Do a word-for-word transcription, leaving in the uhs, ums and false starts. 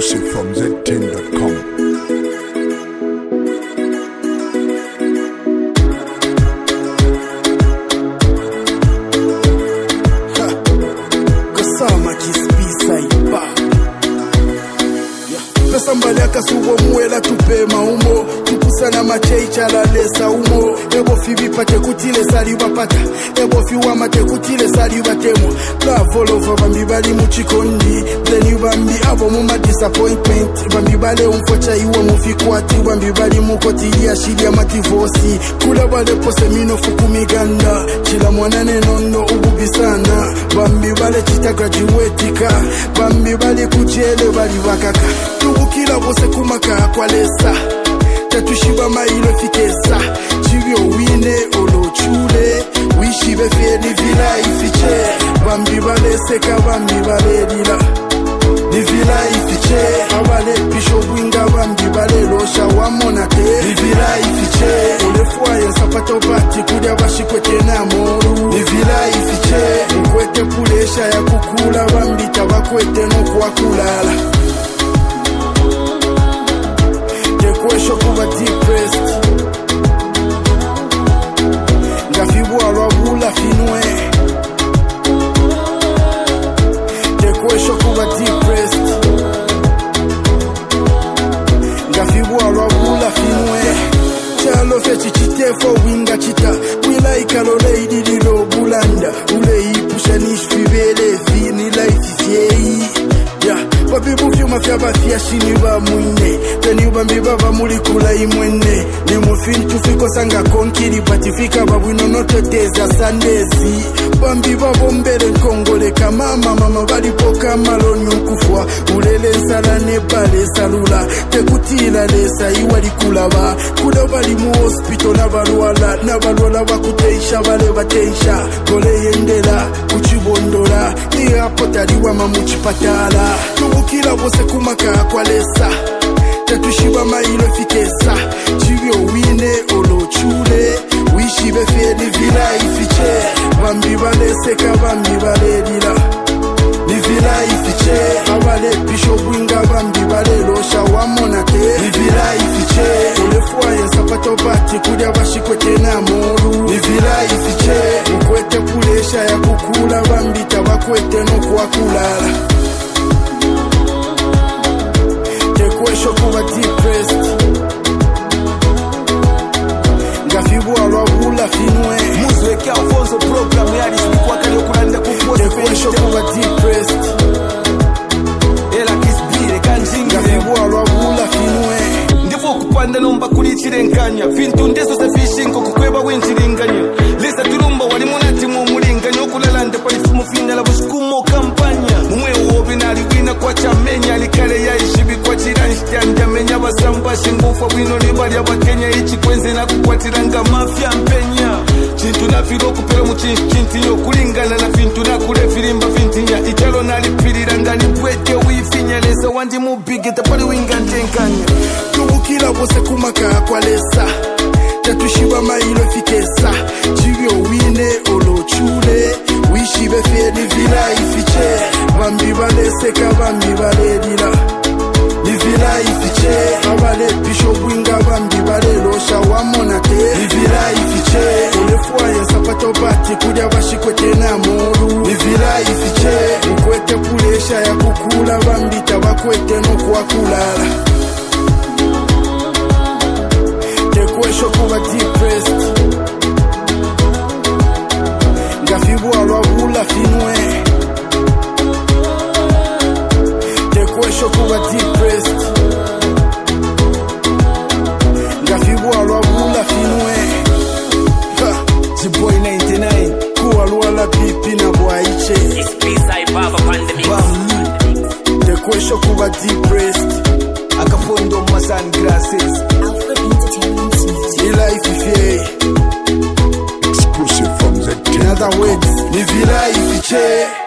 Exclusive from Z ten dot com. Somebody akasuwa muela tupe maumo tupusana macheicha la lesa umo ebo fibi pate kutile sali wapata ebo fiwa mate kutile sali watemo la volova bambi bali muchikondi then bambi abo muma disappointment bambi bale umfocha iwa mufikwati bambi bali mukoti ya shidi ya mativosi kula bale pose mino fukumiganda chila mwanane nono ububisana bambi bale chita graduatika bambi bale kuchele bali wakaka kila bose kumaka kwa lesa tatushiba mailo fikesa chivyo wine olochule wishibe feli vila ifiche bambi bale seka bambi bale lila di vila ifiche abale pisho winga bambi bale losha wamonate di vila ifiche ulefuaye sapato bati kudia bashikwete na moru di vila ifiche mkwete pulesha ya kukula bambi tabakwete no kwa kulala Kwesho kuba depressed Ngafibu arabula finwe Kwesho kuba depressed Ngafibu arabula finwe Chalo fechi chite fo winga chita Wila ikalo lady dilo bulanda Ule ipusha nishfibele Vini life fiei Yeah, babi bufi mafia bafia shini ba mwine Teni ubambi baba mulikula imwene Ni mufin tufiko sanga konkiri Patifika babu inonoto teza sandezi Bambi babo mbele nkongole kama mama balipoka maloni ukufwa Ulele nsala nebale salula Tekutila lesa iwali kulaba Kuda bali mu hospital na baluala Na baluala bakuteisha bale bateisha Kole yendela kuchibondola Ni hapo taliwa mamuchipatala Tubukila bose kumaka kwa lesa Tatushiba mailo fikesa Chivyo wine olochule Wishibe feli vila ifiche Bambi bale seka bambi bale lila Ni vila ifiche Abale pisho winga bambi bale losha wamonate Ni vila ifiche Ulefuaye sapato bati kudia bashikwete na moru Ni vila ifiche Mkwete pulesha ya kukula bambi tabakwete no kwa kulala Kwesho kuba depressed Ngafibu arabula finwe Muzweke Alfonso program yali sikuwa kali okulanda kufuwa Kwesho kuba depressed Ela kisbire kanjingi Ngafibu arabula finwe Ndifu kupanda nomba kulichirenkanya Fintu ndeso se fishinko kukweba winchilinganya Lisa turumba wali munati mumulinganya Okulalande kwa lifumu fina la buskumo kampanya Mumwe uobi nali wina kwa chamenya Likale ya ishibi kwa chiranshitanja Menya basamba shingufa wino libali ya wakenya Ichi kwenze na kukwatiranga mafia mpenya Chintu na filo kupelo muchinchintinyo Kulingana na fintu na kule filimba fintinya Ichalo na lipiriranga nibwete wifinya Lesa wandi mubige tapali winga ntenkanya Tubukila bose kumaka kwa lesa Tatushiba mailo fikesa Chivyo wine olochule Wishibe feli vila ifiche Bambi bale seka bambi bale lila Ni vila ifiche Abale pisho winga bambi bale losha wamonate Ni vila ifiche Ulefuaye sapato bati kudia bashikwete na moru Ni vila ifiche Mkwete pulesha ya kukula bambi tabakwete no kwa kulala Kwesho kuba depressed Ngafibu arabula finwe Kwesho kuba depressed Ngafibu arabula finwe G-Boy ninety-nine Kuwa luala pipi na buaiche It's P-Side Baba Pandemic Kwesho kuba depressed Akafondo ma sunglasses Alfred Entertainment Music. Life ifye Exclusive from Z ten dot com. In other words, ni vila ifiche